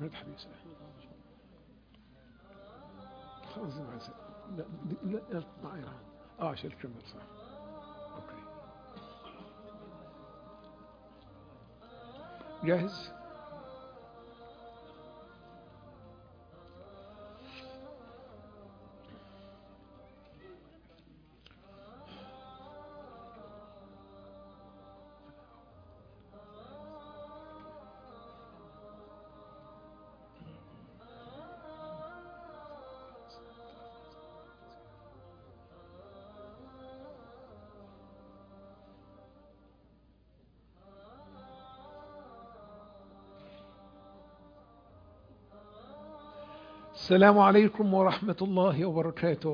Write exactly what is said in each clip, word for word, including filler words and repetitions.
هذا حديث خلاص ما يصير. لا لا لا معي اه عشان الكاميرا صح. اوكي جاهز. السلام عليكم ورحمة الله وبركاته.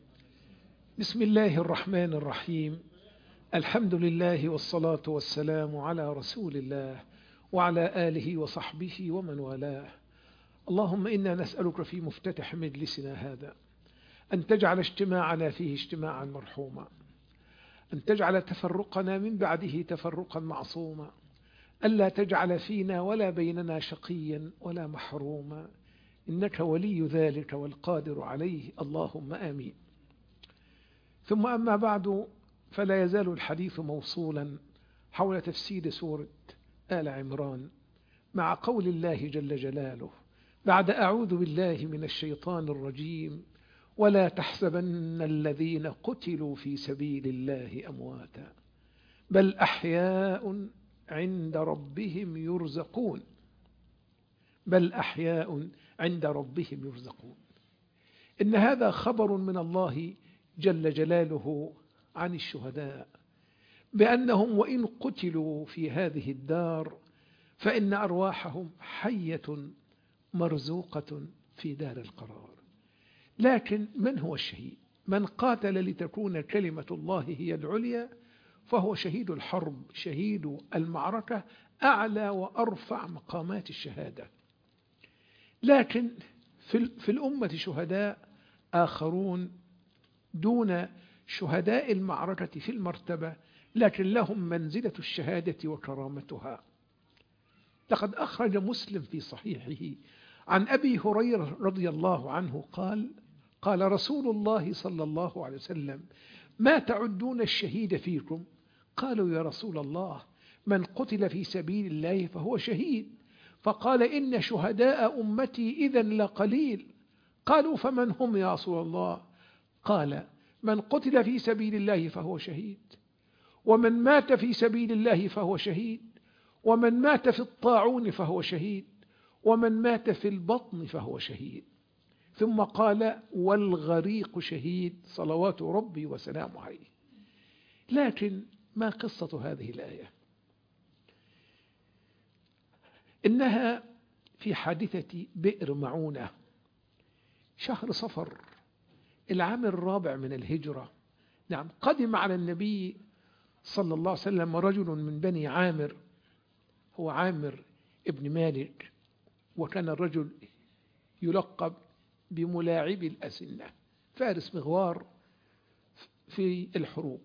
بسم الله الرحمن الرحيم. الحمد لله والصلاة والسلام على رسول الله وعلى آله وصحبه ومن والاه. اللهم إنا نسألك في مفتتح مجلسنا هذا أن تجعل اجتماعنا فيه اجتماعا مرحوما، أن تجعل تفرقنا من بعده تفرقا معصوما، ألا تجعل فينا ولا بيننا شقيا ولا محروما، إنك ولي ذلك والقادر عليه، اللهم آمين. ثم أما بعد، فلا يزال الحديث موصولا حول تفسير سورة آل عمران مع قول الله جل جلاله بعد أعوذ بالله من الشيطان الرجيم: ولا تحسبن الذين قتلوا في سبيل الله أمواتا بل أحياء عند ربهم يرزقون بل أحياء عند ربهم يرزقون. إن هذا خبر من الله جل جلاله عن الشهداء بأنهم وإن قتلوا في هذه الدار فإن أرواحهم حية مرزوقة في دار القرار. لكن من هو الشهيد؟ من قاتل لتكون كلمة الله هي العليا فهو شهيد الحرب، شهيد المعركة، أعلى وأرفع مقامات الشهادة. لكن في الأمة شهداء آخرون دون شهداء المعركة في المرتبة، لكن لهم منزلة الشهادة وكرامتها. لقد أخرج مسلم في صحيحه عن أبي هريرة رضي الله عنه قال: قال رسول الله صلى الله عليه وسلم: ما تعدون الشهيد فيكم؟ قالوا يا رسول الله من قتل في سبيل الله فهو شهيد. فقال: إن شهداء أمتي إذن لقليل. قالوا: فمن هم يا رسول الله؟ قال: من قتل في سبيل الله فهو شهيد، ومن مات في سبيل الله فهو شهيد، ومن مات في الطاعون فهو شهيد، ومن مات في البطن فهو شهيد. ثم قال: والغريق شهيد، صلوات ربي وسلامه عليه. لكن ما قصة هذه الآية؟ إنها في حادثة بئر معونة شهر صفر العام الرابع من الهجرة. نعم، قدم على النبي صلى الله عليه وسلم رجل من بني عامر، هو عامر ابن مالك، وكان الرجل يلقب بملاعب الأسنة، فارس مغوار في الحروب.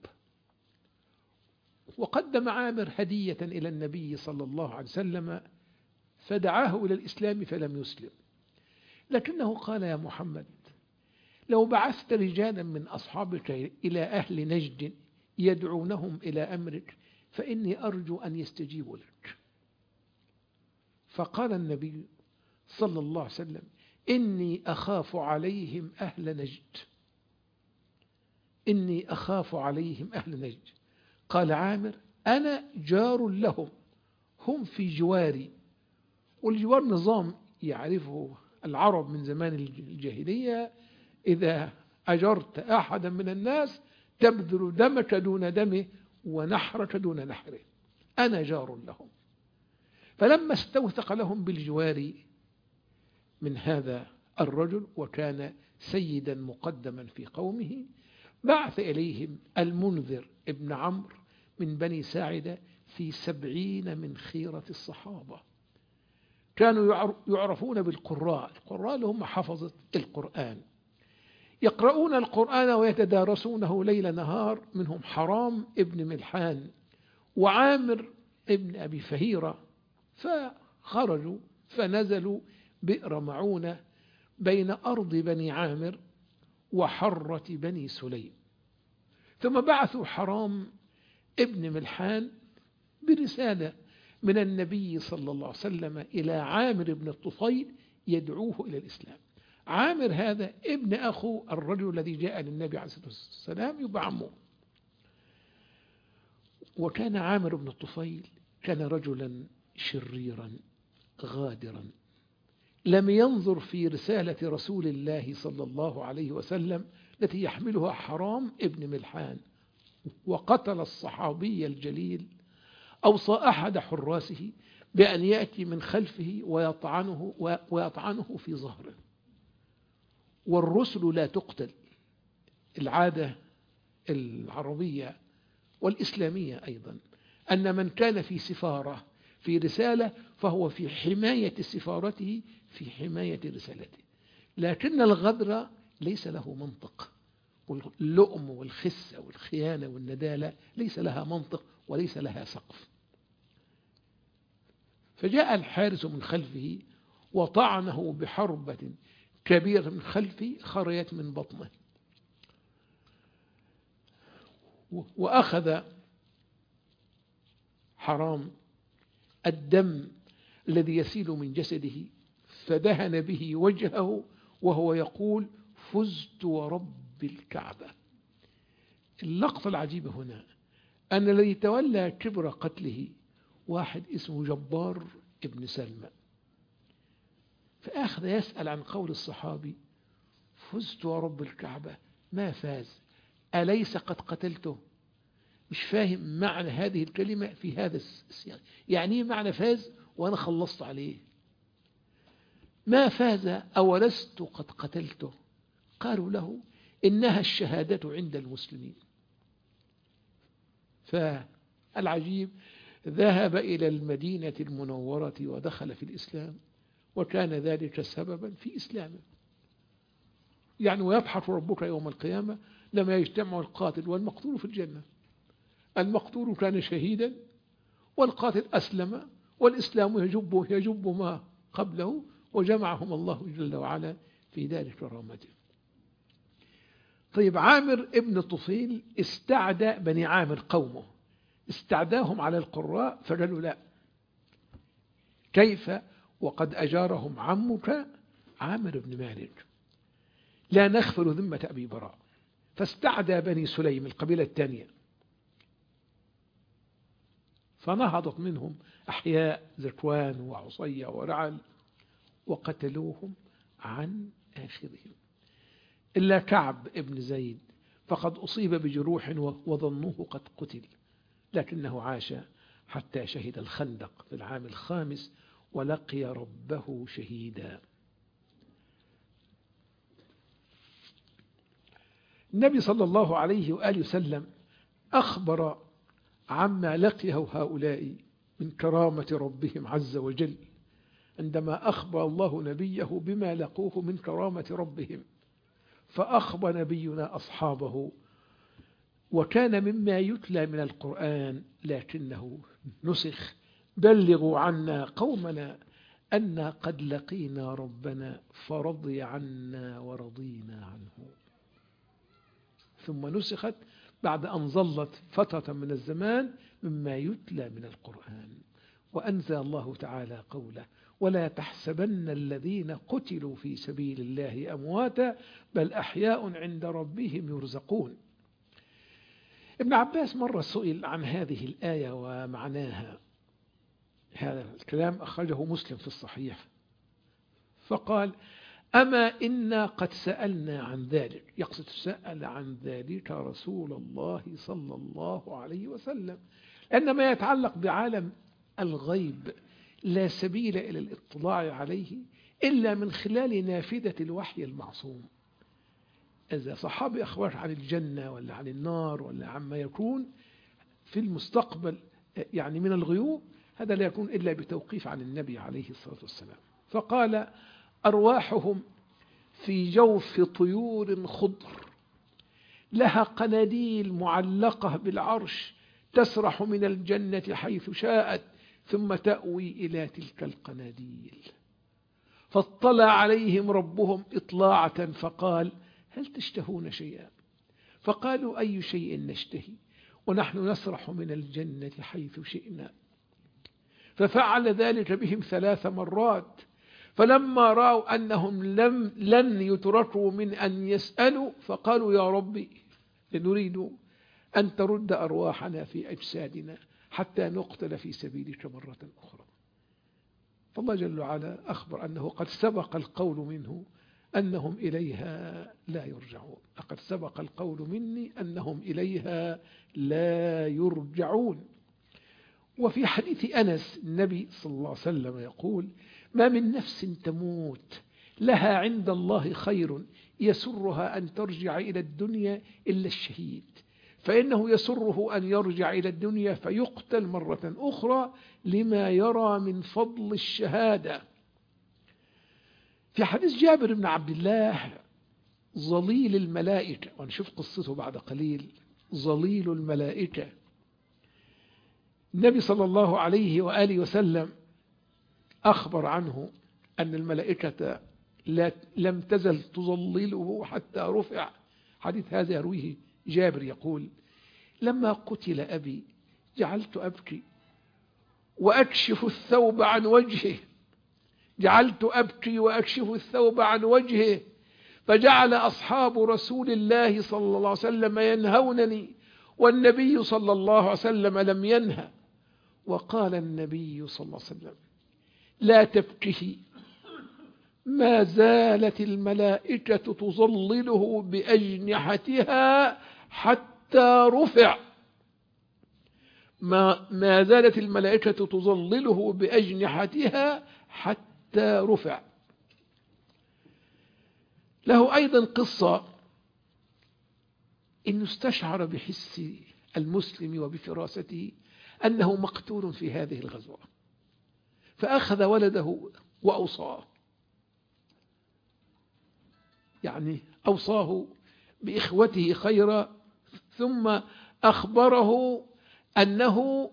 وقدم عامر هدية إلى النبي صلى الله عليه وسلم فدعاه إلى الإسلام فلم يسلم، لكنه قال: يا محمد، لو بعثت رجالا من أصحابك إلى أهل نجد يدعونهم إلى أمرك فإني أرجو أن يستجيبوا لك. فقال النبي صلى الله عليه وسلم: إني أخاف عليهم أهل نجد إني أخاف عليهم أهل نجد. قال عامر: أنا جار لهم، هم في جواري. والجوار نظام يعرفه العرب من زمان الجاهلية: إذا أجرت أحدا من الناس تبذل دمك دون دمه ونحرك دون نحره، أنا جار لهم. فلما استوثق لهم بالجوار من هذا الرجل، وكان سيدا مقدما في قومه، بعث إليهم المنذر ابن عمرو من بني ساعدة في سبعين من خيرة الصحابة. كانوا يعرفون بالقراء، القراء هم حفظة القرآن، يقرؤون القرآن ويتدارسونه ليل نهار. منهم حرام ابن ملحان وعامر ابن أبي فهيرة، فخرجوا فنزلوا بئر معونة بين أرض بني عامر وحرة بني سليم. ثم بعثوا حرام ابن ملحان برسالة من النبي صلى الله عليه وسلم إلى عامر بن الطفيل يدعوه إلى الإسلام. عامر هذا ابن أخو الرجل الذي جاء للنبي عليه الصلاة والسلام يبقى عمه. وكان عامر بن الطفيل كان رجلا شريرا غادرا، لم ينظر في رسالة رسول الله صلى الله عليه وسلم التي يحملها حرام ابن ملحان، وقتل الصحابي الجليل. أوصى أحد حراسه بأن يأتي من خلفه ويطعنه, ويطعنه في ظهره. والرسل لا تقتل، العادة العربية والإسلامية أيضا أن من كان في سفارة في رسالة فهو في حماية سفارته في حماية رسالته، لكن الغدر ليس له منطق، واللؤم والخسة والخيانة والندالة ليس لها منطق وليس لها سقف. فجاء الحارس من خلفه وطعنه بحربة كبيرة من خلفه خرجت من بطنه، وأخذ حرام الدم الذي يسيل من جسده فدهن به وجهه وهو يقول: فزت ورب الكعبة. اللقطة العجيبة هنا أن الذي تولى كبر قتله واحد اسمه جبار ابن سلمى، فأخذ يسأل عن قول الصحابي: فزت ورب الكعبة، ما فاز؟ أليس قد قتلته؟ مش فاهم معنى هذه الكلمة في هذا السياق، يعني ايه معنى فاز وأنا خلصت عليه؟ ما فاز أولست قد قتلته؟ قالوا له: إنها الشهادة عند المسلمين. فالعجيب ذهب إلى المدينة المنورة ودخل في الإسلام، وكان ذلك سببا في إسلامه. يعني ويبحث ربك يوم القيامة لما يجتمع القاتل والمقتول في الجنة. المقتول كان شهيدا والقاتل أسلم، والإسلام يجب, يجب ما قبله، وجمعهم الله جل وعلا في دار كرامته. طيب، عامر ابن طفيل استعدى بني عامر قومه، استعداهم على القراء فقالوا: لا، كيف وقد أجارهم عمك عامر بن مالك، لا نغفل ذمة أبي براء. فاستعدى بني سليم القبيلة الثانية، فنهضت منهم أحياء ذكوان وعصية ورعل وقتلوهم عن آخرهم، إلا كعب ابن زيد فقد أصيب بجروح وظنوه قد قتل، لكنه عاش حتى شهد الخندق في العام الخامس ولقي ربه شهيدا. النبي صلى الله عليه وآله وسلم أخبر عما لقيه هؤلاء من كرامة ربهم عز وجل عندما أخبر الله نبيه بما لقوه من كرامة ربهم، فأخبر نبينا أصحابه: وكان مما يتلى من القرآن لكنه نسخ، بلغوا عنا قومنا أنا قد لقينا ربنا فرضي عنا ورضينا عنه. ثم نسخت بعد أن ظلت فترة من الزمان مما يتلى من القرآن. وأنزل الله تعالى قوله: ولا تحسبن الذين قتلوا في سبيل الله أمواتا بل أحياء عند ربهم يرزقون. ابن عباس مرة سئل عن هذه الآية ومعناها، هذا الكلام أخرجه مسلم في الصحيح، فقال: أما إنا قد سألنا عن ذلك، يقصد سأل عن ذلك رسول الله صلى الله عليه وسلم، لأن ما يتعلق بعالم الغيب لا سبيل إلى الاطلاع عليه إلا من خلال نافذة الوحي المعصوم. إذا صحابي أخبر عن الجنة ولا عن النار ولا عما يكون في المستقبل يعني من الغيوب، هذا لا يكون إلا بتوقيف عن النبي عليه الصلاة والسلام. فقال: أرواحهم في جوف طيور خضر لها قناديل معلقة بالعرش تسرح من الجنة حيث شاءت ثم تأوي إلى تلك القناديل. فاطلع عليهم ربهم إطلاعة فقال هل تشتهون شيئا؟ فقالوا أي شيء نشتهي ونحن نسرح من الجنة حيث شئنا. ففعل ذلك بهم ثلاث مرات، فلما رأوا أنهم لم لن يتركوا من أن يسألوا فقالوا يا ربي نريد أن ترد أرواحنا في أجسادنا حتى نقتل في سبيلك مرة أخرى. فالله جل وعلا أخبر أنه قد سبق القول منه أنهم إليها لا يرجعون. لقد سبق القول مني أنهم إليها لا يرجعون. وفي حديث أنس النبي صلى الله عليه وسلم يقول ما من نفس تموت لها عند الله خير يسرها أن ترجع إلى الدنيا إلا الشهيد، فإنه يسره أن يرجع إلى الدنيا فيقتل مرة أخرى لما يرى من فضل الشهادة. في حديث جابر بن عبد الله ظليل الملائكة، ونشوف قصته بعد قليل، ظليل الملائكة، النبي صلى الله عليه وآله وسلم أخبر عنه أن الملائكة لم تزل تظلله حتى رفع. حديث هذا يرويه جابر يقول لما قتل أبي جعلت أبكي وأكشف الثوب عن وجهه جعلت أبكي وأكشف الثوب عن وجهه فجعل أصحاب رسول الله صلى الله عليه وسلم ينهونني والنبي صلى الله عليه وسلم لم ينهى. وقال النبي صلى الله عليه وسلم لا تبكه ما زالت الملائكة تظلله بأجنحتها حتى رفع. ما, ما زالت الملائكة تظلله بأجنحتها حتى رفع. له أيضا قصة إنه استشعر بحس المسلم وبفراسته أنه مقتول في هذه الغزوة، فأخذ ولده وأوصاه، يعني أوصاه بإخوته خيرا، ثم أخبره أنه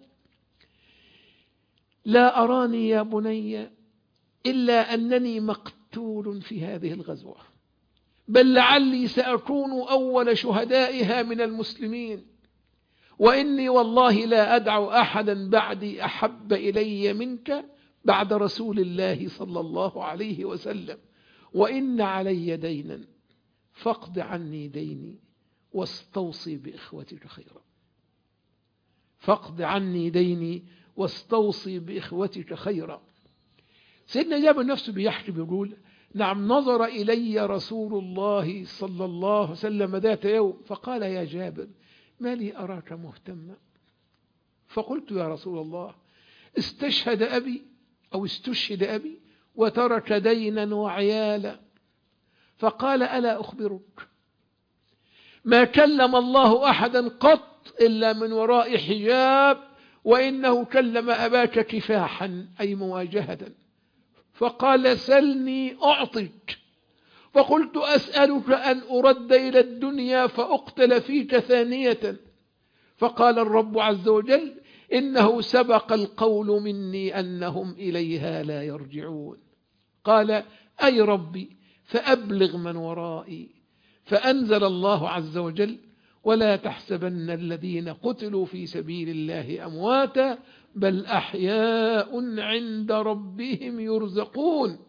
لا أراني يا بني إلا أنني مقتول في هذه الغزوة، بل لعلي سأكون أول شهدائها من المسلمين، وإني والله لا أدع أحدا بعدي أحب إلي منك بعد رسول الله صلى الله عليه وسلم، وإن علي دينا فاقض عني ديني واستوصي بإخوتك خيرا. فاقض عني ديني واستوصي بإخوتك خيرا. سيدنا جابر نفسه بيحكي بيقول نعم نظر إلي رسول الله صلى الله عليه وسلم ذات يوم فقال يا جابر ما لي أراك مهتما؟ فقلت يا رسول الله استشهد أبي أو استشهد أبي وترك دينا وعيالا. فقال ألا أخبرك ما كلم الله أحدا قط إلا من وراء حجاب، وإنه كلم أباك كفاحا أي مواجهة. فقال سلني أعطيك. فقلت أسألك أن أرد إلى الدنيا فأقتل فيك ثانية. فقال الرب عز وجل إنه سبق القول مني أنهم إليها لا يرجعون. قال أي ربي فأبلغ من ورائي. فأنزل الله عز وجل ولا تحسبن الذين قتلوا في سبيل الله أمواتا بل أحياء عند ربهم يرزقون.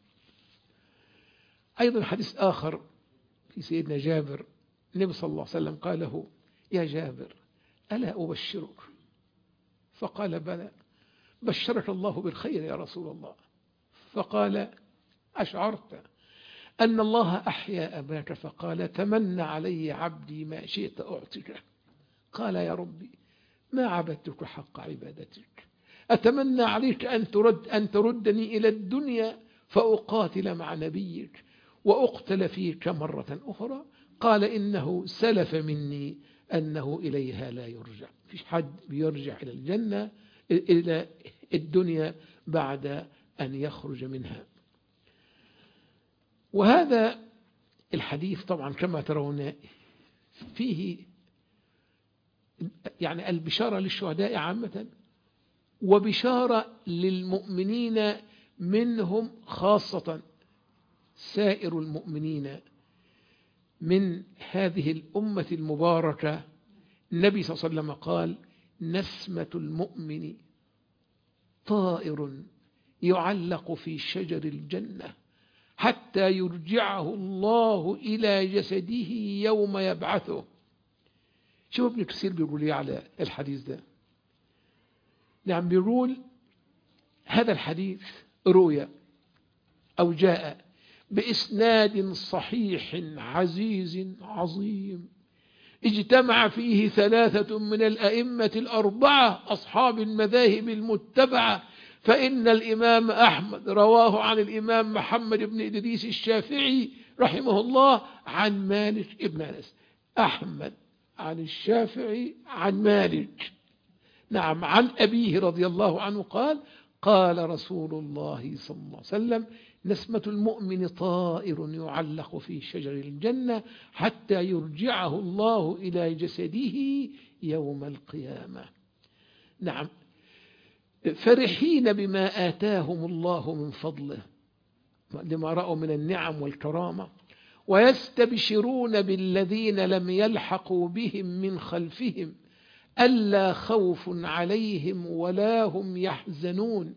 أيضا حديث آخر في سيدنا جابر النبي صلى الله عليه وسلم قال له يا جابر ألا أبشرك؟ فقال بلى بشرك الله بالخير يا رسول الله. فقال أشعرت أن الله أحيا أباك؟ فقال تمنى علي عبدي ما شئت أعطيك. قال يا ربي ما عبدتك حق عبادتك، أتمنى عليك أن ترد أن تردني إلى الدنيا فأقاتل مع نبيك وأقتل فيك مرة أخرى. قال إنه سلف مني أنه إليها لا يرجع. فيش حد بيرجع إلى الجنة إلى الدنيا بعد أن يخرج منها. وهذا الحديث طبعا كما ترون فيه يعني البشارة للشهداء عامة، وبشارة للمؤمنين منهم خاصة سائر المؤمنين من هذه الأمة المباركة. النبي صلى الله عليه وسلم قال: نسمة المؤمن طائر يعلق في شجر الجنة حتى يرجعه الله إلى جسده يوم يبعثه. شو ابن كثير بيقول لي على الحديث ده؟ نعم، بيقول هذا الحديث روي أو جاء بإسناد صحيح عزيز عظيم اجتمع فيه ثلاثة من الأئمة الأربعة أصحاب المذاهب المتبعة، فإن الإمام أحمد رواه عن الإمام محمد بن إدريس الشافعي رحمه الله عن مالك ابن أنس. أحمد عن الشافعي عن مالك، نعم، عن أبيه رضي الله عنه قال: قال رسول الله صلى الله عليه وسلم: نسمة المؤمن طائر يعلق في شجر الجنة حتى يرجعه الله إلى جسده يوم القيامة. نعم، فرحين بما آتاهم الله من فضله لما رأوا من النعم والكرامة، ويستبشرون بالذين لم يلحقوا بهم من خلفهم ألا خوف عليهم ولا هم يحزنون.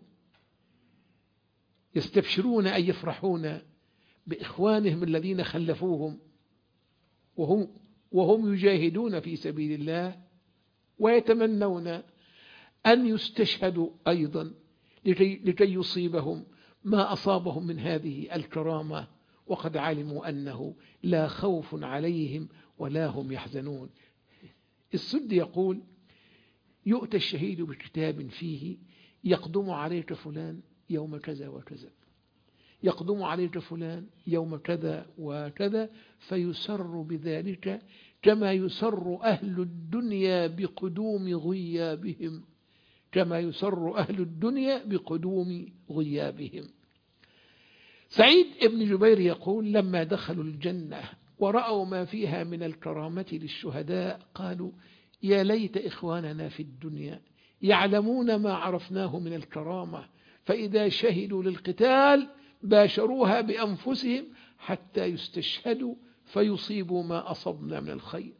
يستبشرون أي يفرحون بإخوانهم الذين خلفوهم وهم, وهم يجاهدون في سبيل الله، ويتمنون أن يستشهدوا أيضا لكي, لكي يصيبهم ما أصابهم من هذه الكرامة، وقد علموا أنه لا خوف عليهم ولا هم يحزنون. السد يقول: يؤتى الشهيد بكتاب فيه يقدم عليك فلان يوم كذا وكذا، يقدم عليك فلان يوم كذا وكذا، فيسر بذلك كما يسر أهل الدنيا بقدوم غيابهم، كما يسر أهل الدنيا بقدوم غيابهم. سعيد بن جبير يقول: لما دخلوا الجنة ورأوا ما فيها من الكرامة للشهداء قالوا: يا ليت إخواننا في الدنيا يعلمون ما عرفناه من الكرامة، فإذا شهدوا للقتال باشروها بأنفسهم حتى يستشهدوا فيصيبوا ما أصبنا من الخير.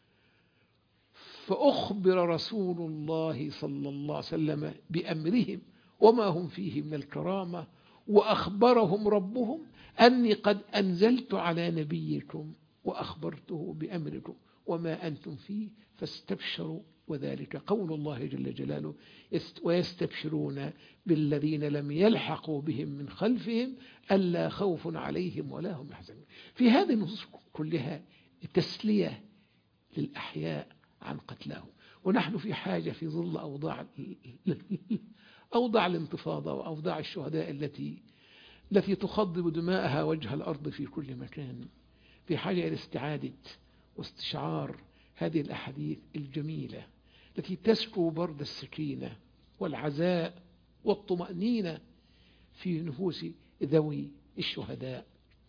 فأخبر رسول الله صلى الله عليه وسلم بأمرهم وما هم فيه من الكرامة، وأخبرهم ربهم أني قد أنزلت على نبيكم وأخبرته بأمركم وما أنتم فيه فاستبشروا، وذلك قول الله جل جلاله: ويستبشرون بالذين لم يلحقوا بهم من خلفهم ألا خوف عليهم ولا هم يحزنون. في هذه النصوص كلها تسلية للأحياء عن قتلهم، ونحن في حاجة في ظل أوضاع أوضاع الانتفاضة وأوضاع الشهداء التي التي تخضب دماءها وجه الأرض في كل مكان، في حاجة إلى استعادة واستشعار هذه الأحاديث الجميلة التي تسكو برد السكينة والعزاء والطمأنينة في نفوس ذوي الشهداء.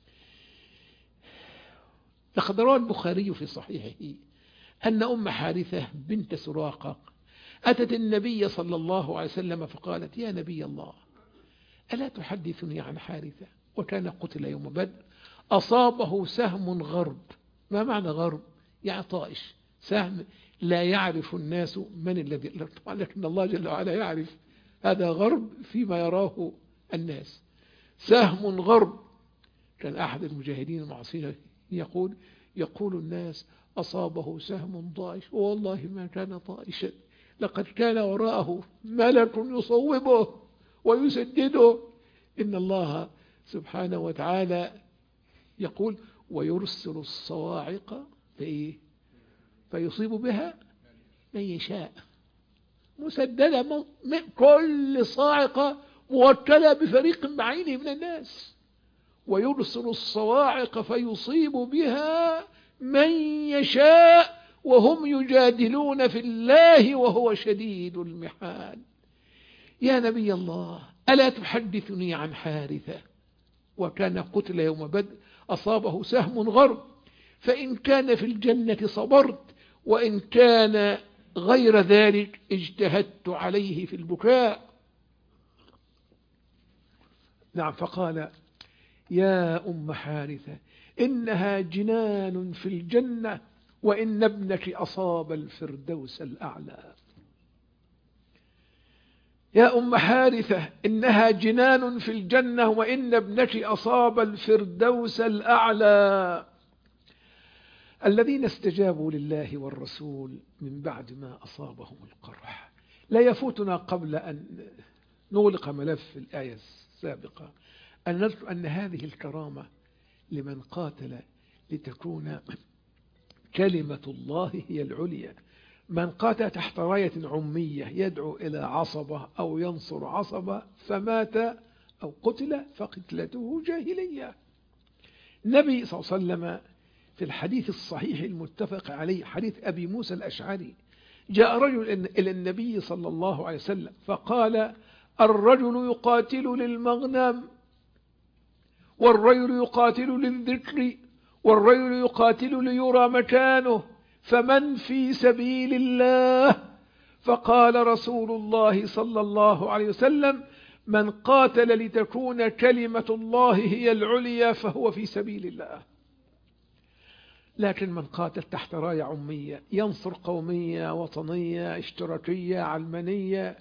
لقد روى البخاري في صحيحه أن أم حارثة بنت سراقة أتت النبي صلى الله عليه وسلم فقالت: يا نبي الله، ألا تحدثني عن حارثة؟ وكان قتل يوم بدر، أصابه سهم غرب. ما معنى غرب؟ يعني طائش، سهم لا يعرف الناس من الذي، لكن الله جل وعلا يعرف هذا غرب فيما يراه الناس. سهم غرب. كان أحد المجاهدين المعاصرين يقول يقول الناس: أصابه سهم طائش، والله ما كان طائشا، لقد كان وراءه ملك يصوبه ويسدده. إن الله سبحانه وتعالى يقول: ويرسل الصواعق في فيصيب بها من يشاء، مسددة، كل صاعقة موكلة بفريق بعينه من الناس. ويرسل الصواعق فيصيب بها من يشاء وهم يجادلون في الله وهو شديد المحال. يا نبي الله، ألا تحدثني عن حارثة؟ وكان قتل يوم بدر، أصابه سهم غرب، فإن كان في الجنة صبرت، وإن كان غير ذلك اجتهدت عليه في البكاء. نعم، فقال يا أم حارثة إنها جنان في الجنة وإن ابنك أصاب الفردوس الأعلى. يا أم حارثة إنها جنان في الجنة وإن ابنك أصاب الفردوس الأعلى. الذين استجابوا لله والرسول من بعد ما أصابهم القرح. لا يفوتنا قبل أن نغلق ملف الآية السابقة أن نذكر أن هذه الكرامة لمن قاتل لتكون كلمة الله هي العليا. من قاتل تحت راية عمية يدعو إلى عصبة أو ينصر عصبة فمات أو قتل فقتلته جاهلية. النبي صلى الله عليه وسلم في الحديث الصحيح المتفق عليه حديث أبي موسى الأشعري جاء رجل إلى النبي صلى الله عليه وسلم فقال الرجل يقاتل للمغنم والرجل يقاتل للذكر والرجل يقاتل ليرى مكانه فمن في سبيل الله؟ فقال رسول الله صلى الله عليه وسلم من قاتل لتكون كلمة الله هي العليا فهو في سبيل الله. لكن من قاتل تحت راية عمية ينصر قومية وطنية اشتراكية علمانية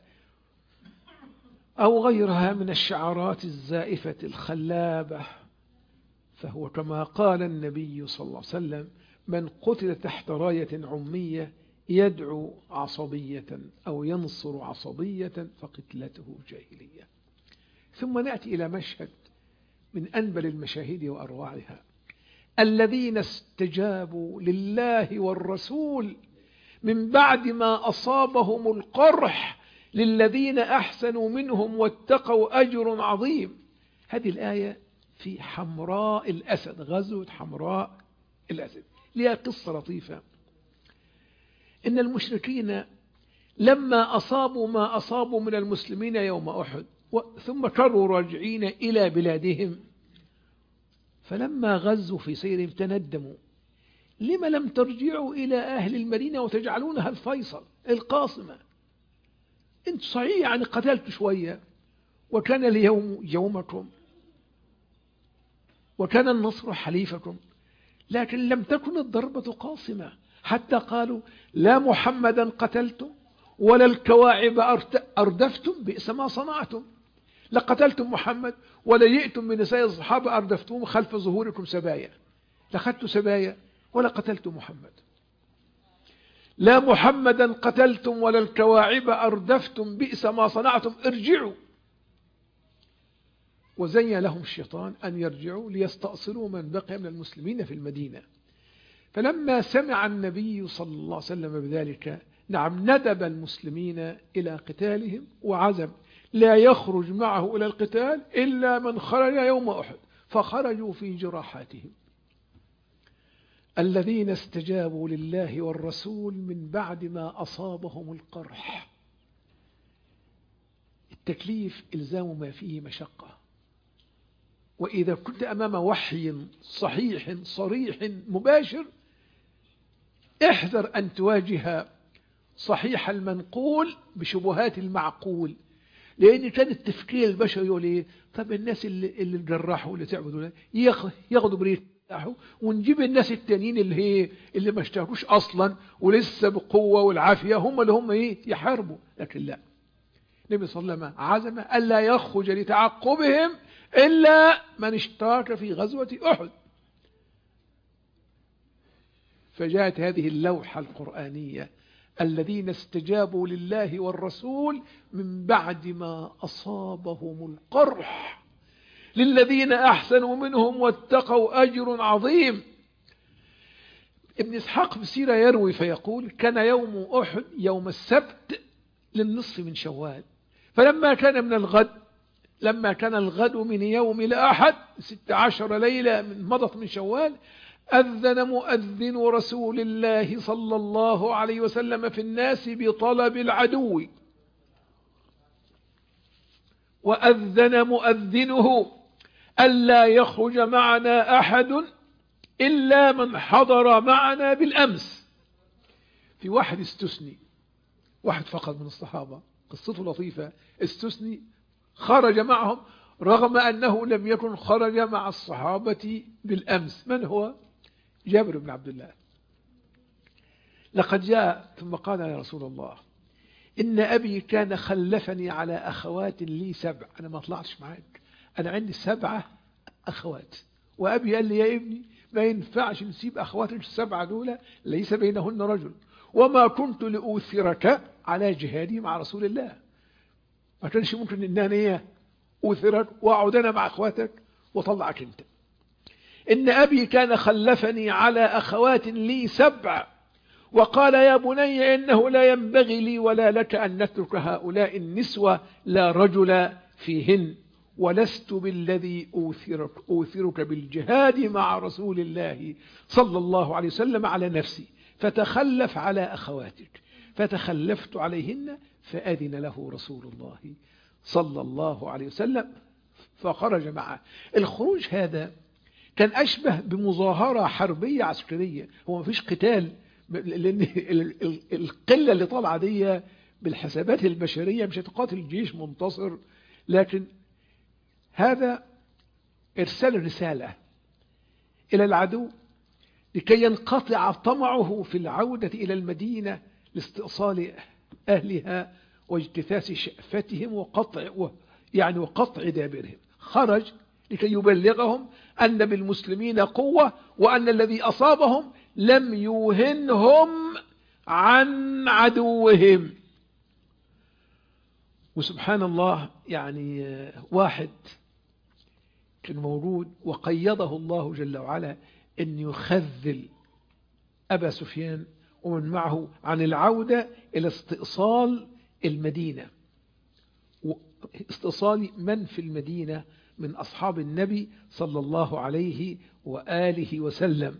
أو غيرها من الشعارات الزائفة الخلابة فهو كما قال النبي صلى الله عليه وسلم من قتل تحت راية عمية يدعو عصبية أو ينصر عصبية فقتلته جاهلية. ثم نأتي إلى مشهد من أنبل المشاهد وأروعها. الذين استجابوا لله والرسول من بعد ما أصابهم القرح للذين أحسنوا منهم واتقوا أجر عظيم. هذه الآية في حمراء الأسد، غزوة حمراء الأسد، لها قصة لطيفة. إن المشركين لما أصابوا ما أصابوا من المسلمين يوم أحد ثم كانوا راجعين إلى بلادهم فلما غزوا في سيرهم تندموا لما لم ترجعوا إلى أهل المدينة وتجعلونها الفيصل القاصمة. انت صحيح يعني قتلت شوية وكان اليوم يومكم وكان النصر حليفكم لكن لم تكن الضربة قاصمة حتى قالوا لا محمدا قتلتم ولا الكواعب أردفتم بئس ما صنعتم. لقتلتم محمد ولا جئتم من نساء الصحابة أردفتم خلف ظهوركم سبايا. لأخذت سبايا ولا قتلتم محمد. لا محمدا قتلتم ولا الكواعب أردفتم بئس ما صنعتم ارجعوا. وزين لهم الشيطان أن يرجعوا ليستأصلوا من بقي من المسلمين في المدينة. فلما سمع النبي صلى الله عليه وسلم بذلك نعم ندب المسلمين إلى قتالهم وعزم لا يخرج معه إلى القتال إلا من خرج يوم أحد فخرجوا في جراحاتهم. الذين استجابوا لله والرسول من بعد ما أصابهم القرح. التكليف إلزام ما فيه مشقة، وإذا كنت أمام وحي صحيح صريح مباشر احذر أن تواجه صحيح المنقول بشبهات المعقول، لأن كان التفكير البشري يقول إيه؟ طب الناس اللي اللي جرحوا اللي تعبدوا ياخدوا بريد ونجيب الناس التانيين اللي هي اللي ما اشتهروش أصلا ولسه بقوة والعافية هم اللي هم إيه يحاربوا. لكن لا، النبي صلى الله عليه وسلم عزم ألا يخرج لتعقبهم إلا من اشترك في غزوة أحد. فجاءت هذه اللوحة القرآنية الذين استجابوا لله والرسول من بعد ما أصابهم القرح للذين أحسنوا منهم واتقوا أجر عظيم. ابن إسحاق بسيرة يروي فيقول كان يوم أحد يوم السبت للنصف من شوال، فلما كان من الغد لما كان الغد من يوم الأحد ست عشر ليلة من مضت من شوال أذن مؤذن رسول الله صلى الله عليه وسلم في الناس بطلب العدو، وأذن مؤذنه ألا يخرج معنا أحد إلا من حضر معنا بالأمس. في واحد استثني، واحد فقط من الصحابة قصته لطيفة، استثني خرج معهم رغم أنه لم يكن خرج مع الصحابة بالأمس. من هو؟ جابر بن عبد الله. لقد جاء ثم قال يا رسول الله إن أبي كان خلفني على أخوات لي سبع، أنا ما طلعتش معاك، أنا عندي سبعة أخوات، وأبي قال لي يا ابني ما ينفعش نسيب أخواتك السبعة دول ليس بينهن رجل، وما كنت لأوثرك على جهادي مع رسول الله. ما كانش ممكن إن أنا إيه أوثرك وأقعد أنا مع أخواتك وطلعك أنت. إن أبي كان خلفني على أخوات لي سبع، وقال يا بني إنه لا ينبغي لي ولا لك أن نترك هؤلاء النسوة لا رجل فيهن، ولست بالذي أوثرك, أوثرك بالجهاد مع رسول الله صلى الله عليه وسلم على نفسي، فتخلف على أخواتك. فتخلفت عليهن فأذن له رسول الله صلى الله عليه وسلم فخرج معه. الخروج هذا كان أشبه بمظاهرة حربية عسكرية، هو ما فيش قتال، لأن القلة اللي طالعة دي بالحسابات البشرية مش هتقاتل الجيش منتصر، لكن هذا إرسال رسالة إلى العدو لكي ينقطع طمعه في العودة إلى المدينة لاستئصال أهلها واجتثاث شأفتهم وقطع يعني وقطع دابرهم. خرج لكي يبلغهم أن بالمسلمين قوة، وأن الذي أصابهم لم يوهنهم عن عدوهم. وسبحان الله، يعني واحد كان موجود وقيضه الله جل وعلا أن يخذل أبا سفيان ومن معه عن العودة إلى استئصال المدينة، استئصال من في المدينة من أصحاب النبي صلى الله عليه وآله وسلم.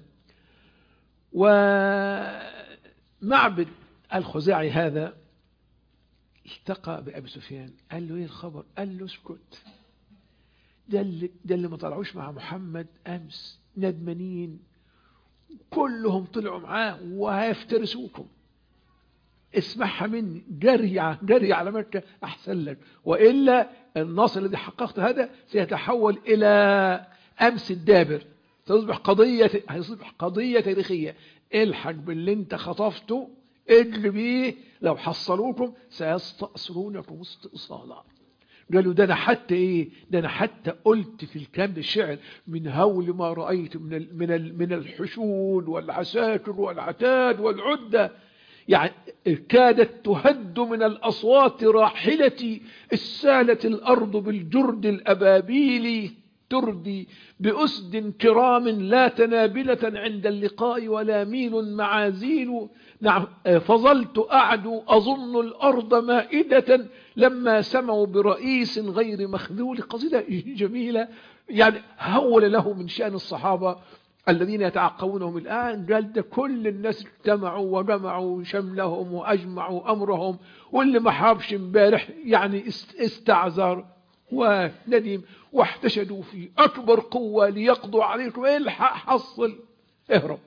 ومعبد الخزاعي هذا التقى بأبي سفيان، قال له ايه الخبر؟ قال له اسكت، ده اللي, ده اللي ما طلعوش مع محمد أمس ندمانين، كلهم طلعوا معاه وهيفترسوكم، اسمعها مني، جري جري على مكة أحسن لك، وإلا النصر الذي حققته هذا سيتحول إلى أمس الدابر، ستصبح قضية هيصبح قضية تاريخية. الحق باللي انت خطفته، اجري بيه، لو حصلوكم سيستأصلونكم استئصالا. قالوا ده انا حتى ايه ده انا حتى قلت في الكلام الشعر من هول ما رأيت من ال من ال من الحشود والعساكر والعتاد والعدة، يعني كادت تهد من الأصوات راحلتي، السالت الأرض بالجرد الأبابيل، تردي بأسد كرام لا تنابلة عند اللقاء ولا ميل معازيل. نعم، فظلت أعدو أظن الأرض مائدة لما سمعوا برئيس غير مخذول. قصيدة جميلة، يعني هول له من شأن الصحابة الذين يتعقبونهم الآن. قال ده كل الناس اجتمعوا وجمعوا شملهم وأجمعوا أمرهم، واللي ما حابش امبارح يعني استعذر وندم، واحتشدوا في أكبر قوة ليقضوا عليكم، الحق حصل اهرب.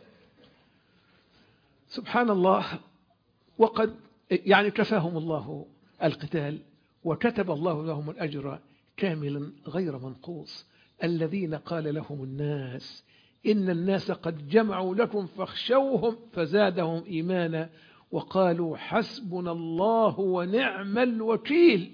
سبحان الله، وقد يعني كفاهم الله القتال وكتب الله لهم الأجر كاملا غير منقوص. الذين قال لهم الناس إن الناس قد جمعوا لكم فاخشوهم فزادهم إيمانا وقالوا حسبنا الله ونعم الوكيل.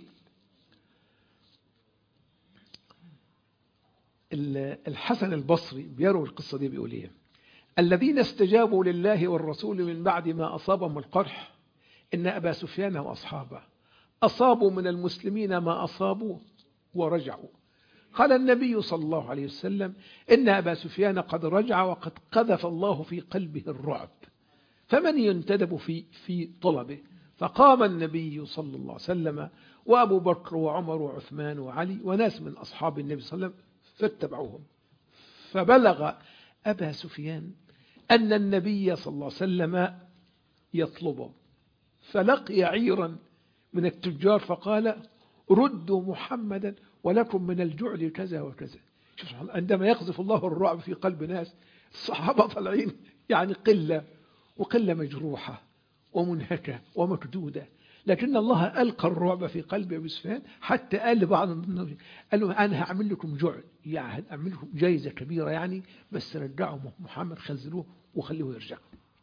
الحسن البصري بيروي القصة دي بيقول ايه؟ الذين استجابوا لله والرسول من بعد ما أصابهم القرح إن أبا سفيان وأصحابه أصابوا من المسلمين ما أصابوا ورجعوا. قال النبي صلى الله عليه وسلم إن أبا سفيان قد رجع وقد قذف الله في قلبه الرعب، فمن ينتدب في في طلبه؟ فقام النبي صلى الله عليه وسلم وأبو بكر وعمر وعثمان وعلي وناس من أصحاب النبي صلى الله عليه وسلم فاتبعوهم. فبلغ أبا سفيان أن النبي صلى الله عليه وسلم يطلبه، فلقي عيرا من التجار فقال ردوا محمدا ولكم من الجعل كذا وكذا. شوف عندما يقذف الله الرعب في قلب ناس، الصحابة طالعين يعني قلة وقلة مجروحة ومنهكة ومكدودة، لكن الله ألقى الرعب في قلب أبي سفيان حتى قال لبعض الناس، قال له أنا هعمل لكم جعل، يعني هعمل لكم جايزة كبيرة يعني، بس رجعوا محمد، خزلوه وخلوه يرجع.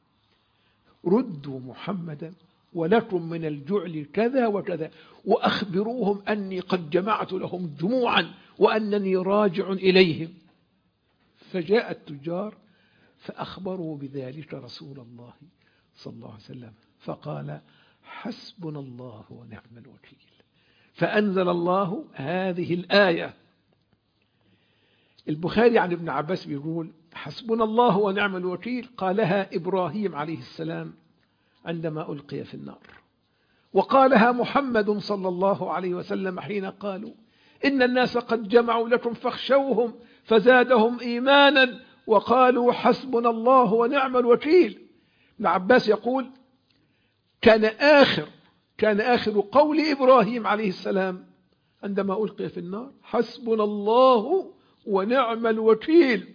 ردوا محمدا ولكم من الجعل كذا وكذا، وأخبروهم أني قد جمعت لهم جموعا وأنني راجع إليهم. فجاء التجار فأخبروا بذلك رسول الله صلى الله عليه وسلم، فقال حسبنا الله ونعم الوكيل. فأنزل الله هذه الآية. البخاري عن ابن عباس بيقول حسبنا الله ونعم الوكيل قالها إبراهيم عليه السلام عندما ألقي في النار، وقالها محمد صلى الله عليه وسلم حين قالوا إن الناس قد جمعوا لكم فاخشوهم فزادهم إيمانا وقالوا حسبنا الله ونعم الوكيل. ابن عباس يقول كان آخر كان آخر قول إبراهيم عليه السلام عندما ألقي في النار حسبنا الله ونعم الوكيل.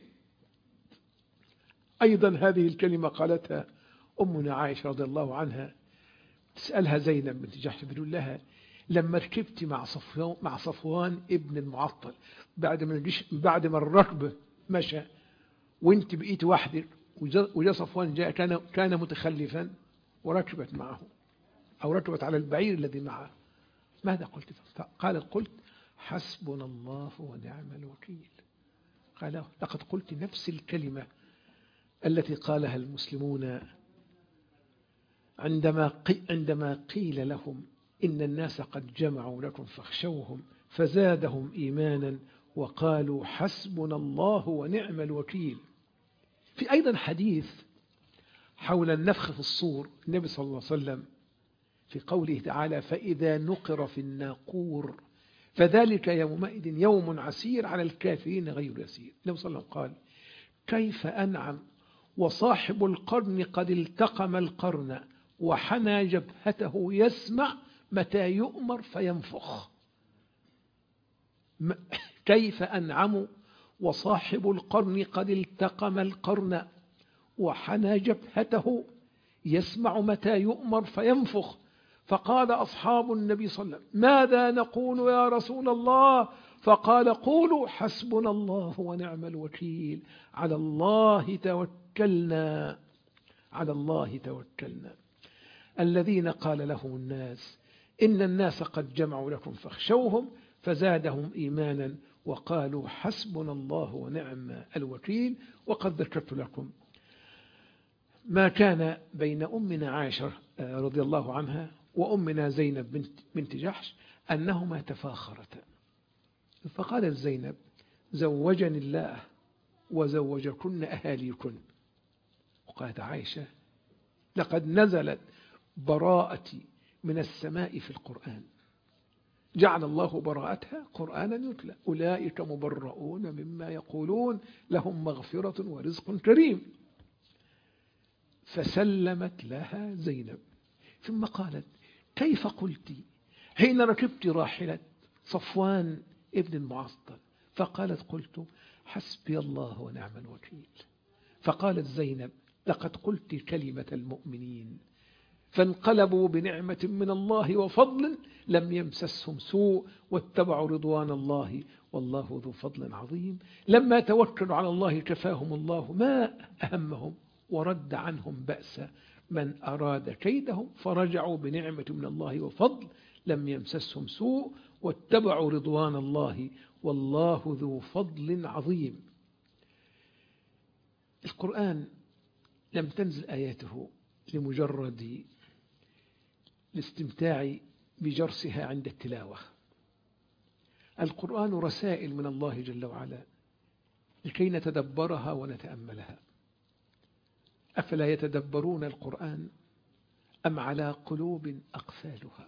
أيضا هذه الكلمة قالتها أمنا عائشة رضي الله عنها، تسألها زينب بنت جحش، بتقول لها لما ركبت مع صفوان مع صفوان ابن المعطل بعد ما بعد ما الركب مشى وانت بقيت وحدك، وجاء صفوان جاء كان كان متخلفا وركبت معه أو ركبت على البعير الذي معه، ماذا قلت؟ قالت قلت حسبنا الله ونعم الوكيل. قال لقد قلت نفس الكلمة التي قالها المسلمون عندما عندما قيل لهم إن الناس قد جمعوا لكم فاخشوهم فزادهم إيمانا وقالوا حسبنا الله ونعم الوكيل. في أيضا حديث حول النفخ في الصور، النبي صلى الله عليه وسلم في قوله تعالى فإذا نقر في الناقور فذلك يومئذ يوم عسير على الكافرين غير يسير. النبي صلى الله عليه وسلم قال كيف أنعم وصاحب القرن قد التقم القرن وحنى جبهته يسمع متى يؤمر فينفخ. كيف أنعم وصاحب القرن قد التقم القرن وحنى جبهته يسمع متى يؤمر فينفخ. فقال أصحاب النبي صلى الله عليه وسلم ماذا نقول يا رسول الله؟ فقال قولوا حسبنا الله ونعم الوكيل، على الله توكلنا على الله توكلنا. الذين قال لهم الناس إن الناس قد جمعوا لكم فاخشوهم فزادهم إيمانا وقالوا حسبنا الله ونعم الوكيل. وقد ذكرت لكم ما كان بين أمنا عائشة رضي الله عنها وأمنا زينب بنت, بنت جحش أنهما تفاخرتا، فقالت زينب زوجني الله وزوجكن أهاليكن، وقالت عائشة لقد نزلت براءتي من السماء في القرآن، جعل الله براءتها قرآنا يتلى أولئك مبرؤون مما يقولون لهم مغفرة ورزق كريم. فسلمت لها زينب ثم قالت كيف قلت حين ركبت راحلة صفوان ابن المعطل؟ فقالت قلت حسبي الله ونعم الوكيل. فقالت زينب لقد قلت كلمة المؤمنين فانقلبوا بنعمة من الله وفضل لم يمسسهم سوء واتبعوا رضوان الله والله ذو فضل عظيم. لما توكلوا على الله كفاهم الله ما أهمهم ورد عنهم بأس من أراد كيدهم فرجعوا بنعمة من الله وفضل لم يمسسهم سوء واتبعوا رضوان الله والله ذو فضل عظيم. القرآن لم تنزل آياته لمجرد الاستمتاع بجرسها عند التلاوة. القرآن رسائل من الله جل وعلا لكي نتدبرها ونتأملها. أفلا يتدبرون القرآن أم على قلوب أقفالها؟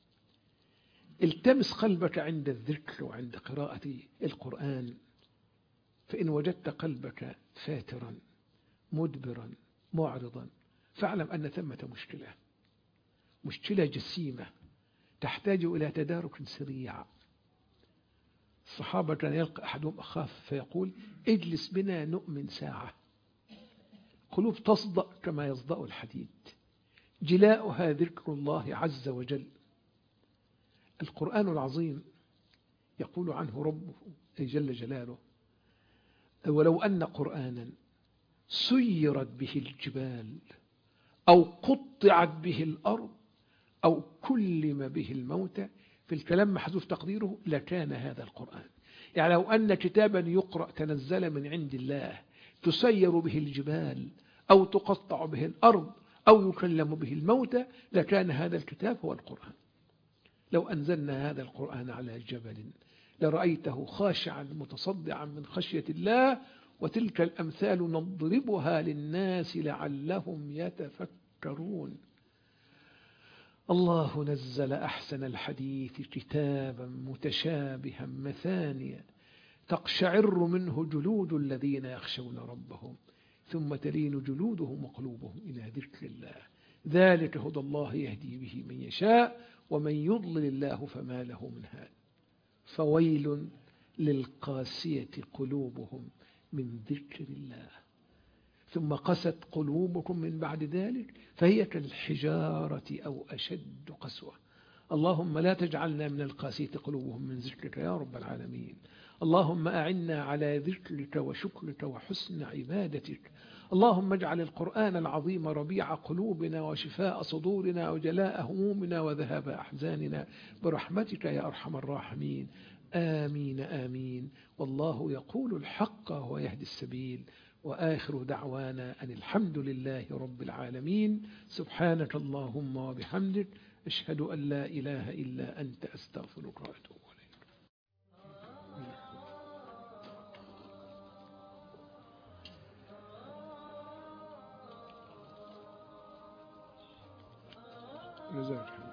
التمس قلبك عند الذكر وعند قراءة القرآن، فإن وجدت قلبك فاترا مدبرا معرضا فاعلم أن ثمة مشكلة مشكلة جسيمة تحتاج إلى تدارك سريع. الصحابة كان يلقى أحدهم أخاه فيقول اجلس بنا نؤمن ساعة. قلوب تصدأ كما يصدأ الحديد، جلاؤها ذكر الله عز وجل. القرآن العظيم يقول عنه ربه أي جل جلاله: ولو أن قرآنا سيرت به الجبال أو قطعت به الأرض أو كلم به الموتى، في الكلام محذوف تقديره لكان هذا القرآن. يعني لو أن كتابا يقرأ تنزل من عند الله تسير به الجبال أو تقطع به الأرض أو يكلم به الموتى لكان هذا الكتاب هو القرآن. لو أنزلنا هذا القرآن على جبل لرأيته خاشعا متصدعا من خشية الله، وتلك الأمثال نضربها للناس لعلهم يتفكرون. الله نزل أحسن الحديث كتابا متشابها مثانيا تقشعر منه جلود الذين يخشون ربهم ثم تلين جلودهم وقلوبهم إلى ذكر الله، ذلك هدى الله يهدي به من يشاء ومن يضلل الله فما له من هاد. فويل للقاسية قلوبهم من ذكر الله ثم قست قلوبكم من بعد ذلك فهي كالحجارة أو أشد قسوة. اللهم لا تجعلنا من القاسية قلوبهم من ذكرك يا رب العالمين. اللهم أعنا على ذكرك وشكرك وحسن عبادتك. اللهم اجعل القرآن العظيم ربيع قلوبنا وشفاء صدورنا وجلاء همومنا وذهاب أحزاننا برحمتك يا أرحم الراحمين. آمين آمين. والله يقول الحق ويهدي السبيل. وآخر دعوانا أن الحمد لله رب العالمين. سبحانك اللهم وبحمدك أشهد أن لا إله إلا أنت أستغفرك وأتوب إليك. جزاك الله.